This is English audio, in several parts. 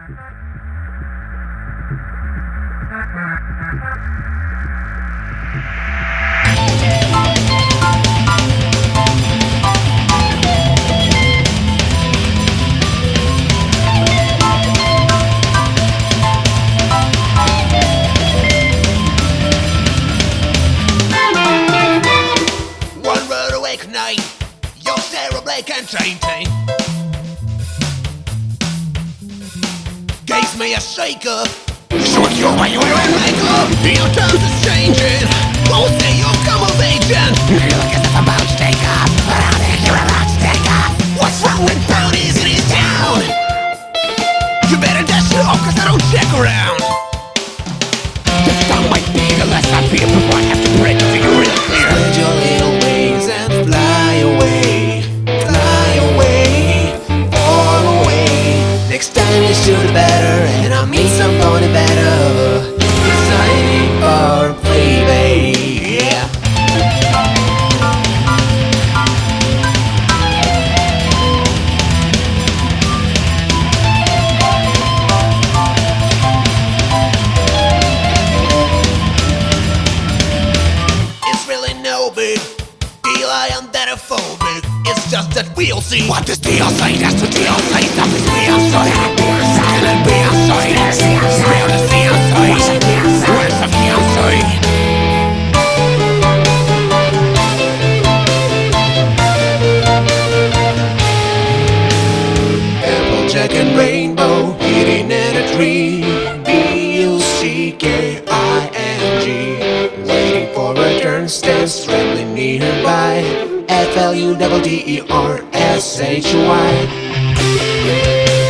One road awake night, you're Sarah Blake and Tainty. Gave me a shaker. Short your way, you and makeup. Your times is changing. Won't say you'll come of aging. You look as if I'm about to take off, but I think you're about to take off. What's wrong with bounties in his town? You better dash it off, cause I don't check around. This song might be the less I feel before I have to break it to you real clear. Spread your little wings and fly away. Fly away, all away. Next time you shoot it better, and I mean somebody better. It's time for a play, babe. Yeah. It's really no big deal, I am that phobic. It's just that we'll see. What does deal say? That's the deal say. Stuff is real, so that we're silent, real, so that's real, the deal say. Where's the deal say? Applejack and rainbow eating at a tree. Bucking, waiting for a turn, stands trembling nearby. FLUDDERSHY.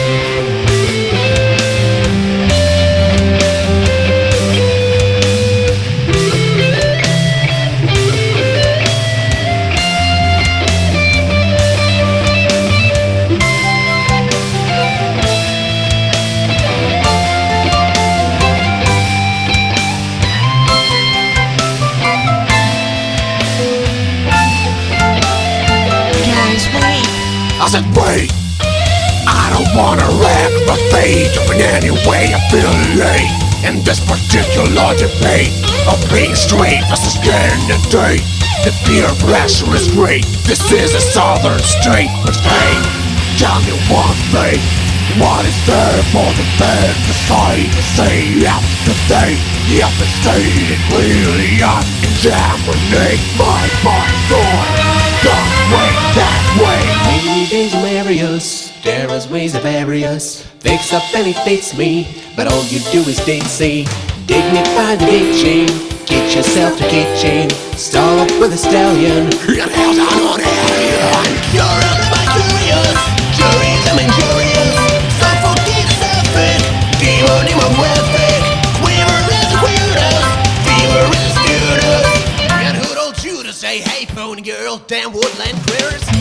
I said wait, I don't wanna wreck my fate, but in any way I feel late in this particular debate of being straight versus getting a date. The peer pressure is great, this is a southern state. But hey, tell me one thing, what is there for the man to say after they have been stated clearly? I examinate my mind on that way. Many days are various, there is ways of various. Fix up and it fits me, but all you do is ditzy. Dignified ditching, get yourself to kitchen. Stall up with a stallion, and held on alien. You're a little curious, curious and injurious. Suffocate self-it, demon weapon. Quiver is weirdest, fever is weirdest. And who told you to say, hey pony girl, damn woodland critters?